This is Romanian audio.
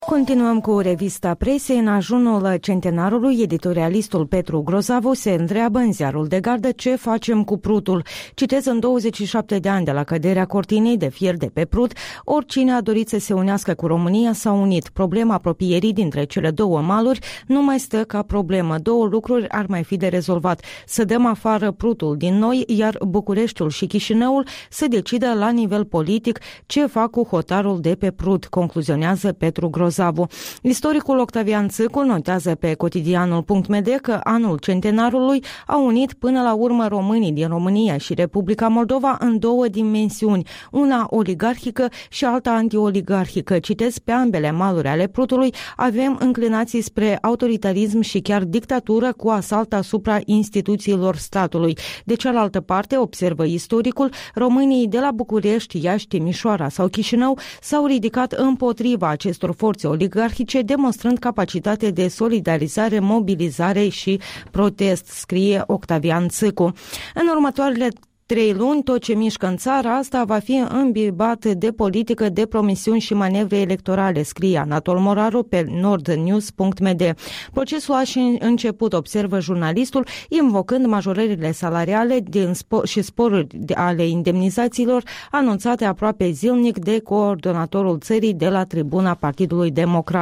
Continuăm cu revista presei. În ajunul centenarului, editorialistul Petru Grozavu se întreabă în ziarul de gardă ce facem cu Prutul. Citez: în 27 de ani de la căderea cortinei de fier de pe Prut, oricine a dorit să se unească cu România s-a unit. Problema apropierii dintre cele două maluri nu mai stă ca problemă. Două lucruri ar mai fi de rezolvat: să dăm afară Prutul din noi, iar Bucureștiul și Chișinăul să decidă la nivel politic ce fac cu hotarul de pe Prut, concluzionează Petru Grozavu. Istoricul Octavian Țâcu notează pe cotidianul.md că anul centenarului a unit până la urmă românii din România și Republica Moldova în două dimensiuni, una oligarhică și alta antioligarhică. Citez: pe ambele maluri ale Prutului avem înclinații spre autoritarism și chiar dictatură cu asalt asupra instituțiilor statului. De cealaltă parte, observă istoricul, românii de la București, Iași, Timișoara sau Chișinău s-au ridicat împotriva acestor forțe oligarhice, demonstrând capacitate de solidarizare, mobilizare și protest, scrie Octavian Țâcu. În următoarele 3 luni, tot ce mișcă în țara asta va fi îmbibat de politică, de promisiuni și manevre electorale, scrie Anatol Moraru pe nordnews.md. Procesul a și început, observă jurnalistul, invocând majorările salariale și sporuri ale indemnizațiilor anunțate aproape zilnic de coordonatorul țării de la tribuna Partidului Democrat.